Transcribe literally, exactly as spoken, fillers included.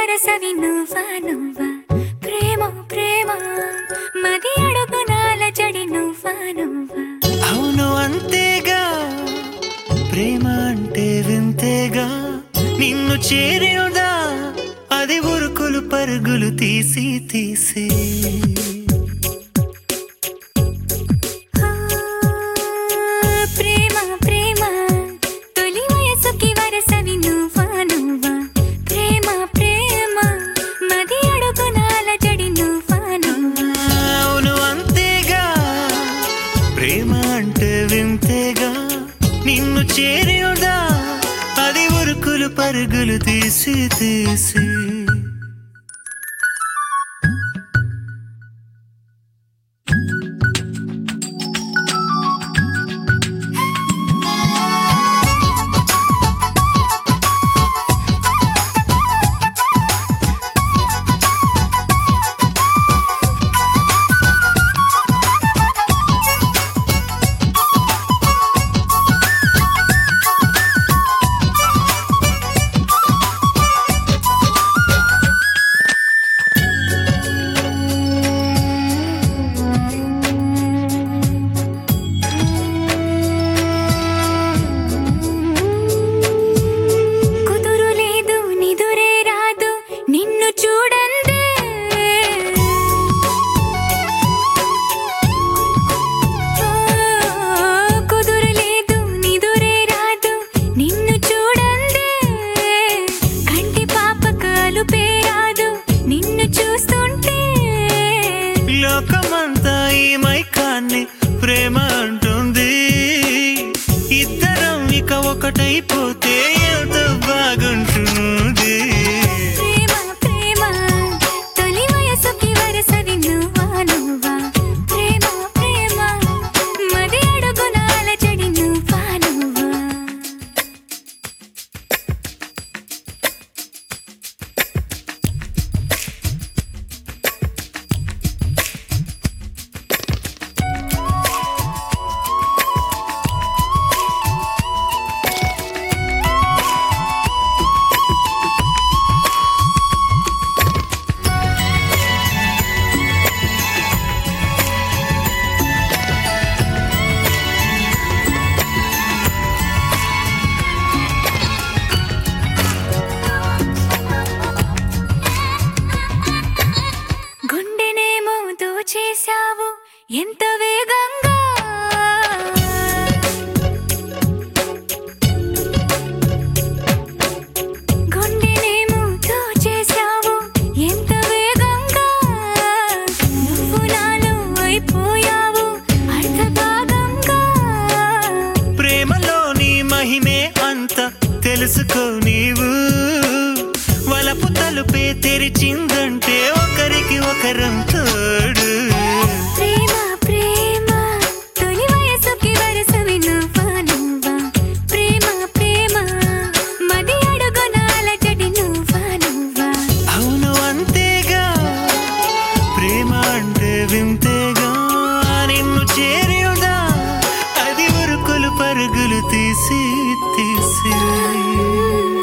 వరసవి నువ్వా నువ్వా ప్రేమ ప్రేమ మది అడుగునాల జడి నువ్వా నువ్వా అవును అంతేగా ప్రేమ అంటే వింతేగా నిన్ను చేరియుదా అది ఉరుకులు పరుగులు తీసి తీసి నిన్ను చేరియుదా అది ఉరుకులు పరుగులు తీసి తీసి లోకమంతా ఈ మైకాన్ని ప్రేమ అంటుంది ఇద్దరం ఇక ఒకటైపోతే ఎంత బాగుంటుంది ప్రేమ ప్రేమ తొలి వయసుకి వరసవి నువ్వా నువ్వా ప్రేమ ప్రేమ మది అడుగునాల జడి నువ్వా నువ్వా చేశావు ఎంత వేగంగా గుండెనేమో దోచేశావు ఎంత వేగంగా నువ్వు నాలో అయిపోయావు అర్థభాగంగా ప్రేమలోని మహిమే అంత తెలుసుకో నీవు వలపు తలుపే తెరిచిందంటే ఒకరికి ఒకరం తోడు ప్రేమ ప్రేమ తొలి వయసుకి వరసవి నువ్వా నువ్వా ప్రేమ ప్రేమ మది అడుగునాల జడి నువ్వా నువ్వా అవును అంతేగా ప్రేమ అంటే వింతేగా నిన్ను చేరియుదా అది ఉరుకులు పరుగులు తీసి తీసి